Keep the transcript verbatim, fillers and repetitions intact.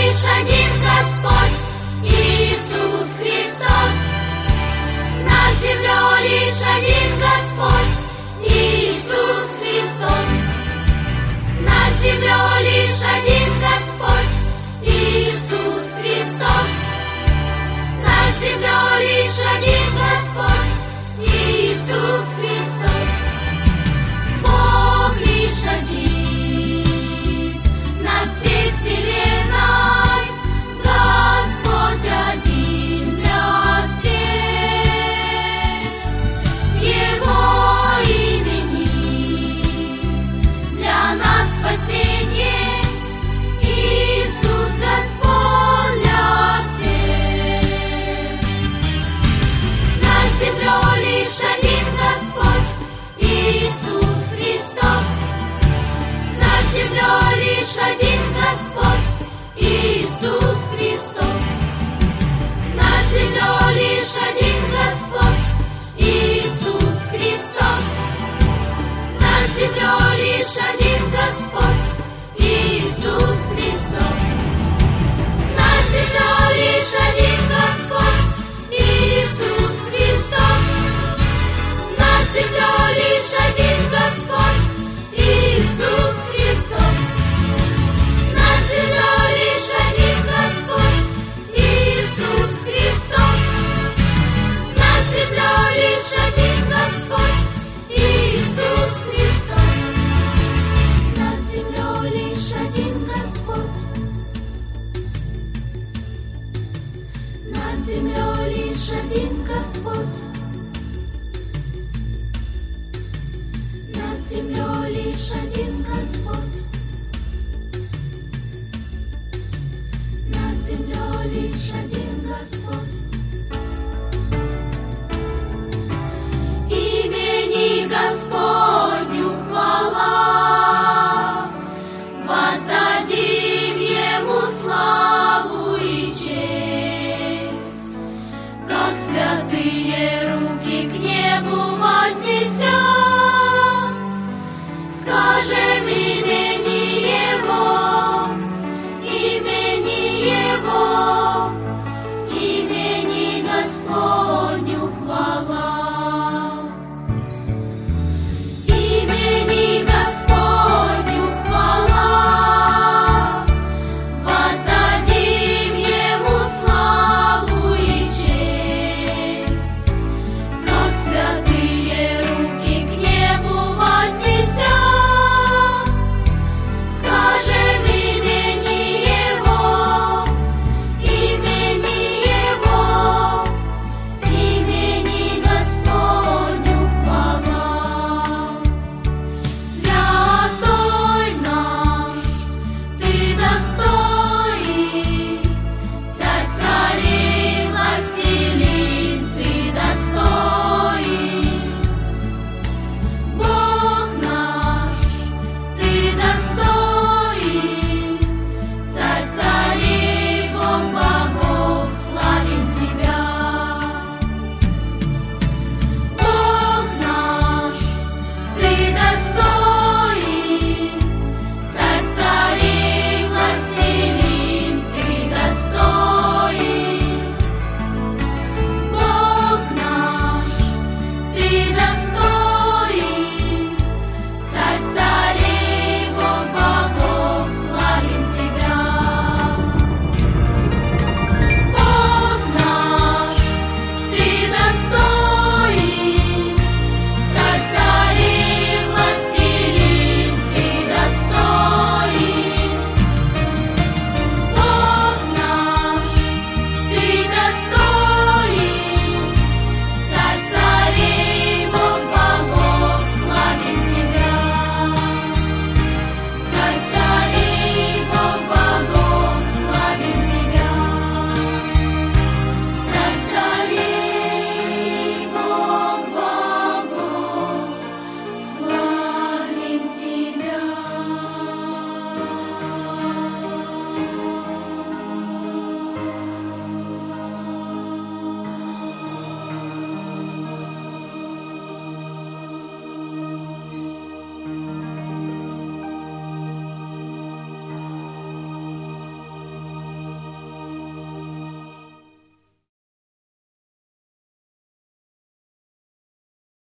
лишь один Господь, Иисус Христос. Над землей лишь один Господь, Иисус Христос. Над землей лишь один Господь, Иисус Христос. Над землей лишь один Господь, Иисус Христос. Бог лишь один над всей вселенной, Господь один для всех. В Его имени для нас спасение, Иисус Господь для всех. Над землей лишь один Господь, Иисус Христос. Над землей лишь один Господь, Иисус Христос. Над землей лишь один Господь, Иисус Христос. Над землей лишь один Господь, Иисус Христос. Над землей лишь один Господь, Иисус Христос. Над землей лишь один Господь, Иисус Христос. Над землей лишь один Господь, Иисус Христос. Над землей лишь один Господь, Иисус Христос. Над землей лишь один Господь. Над землей лишь один Господь. Над землей лишь один Господь. Над землей лишь один Господь.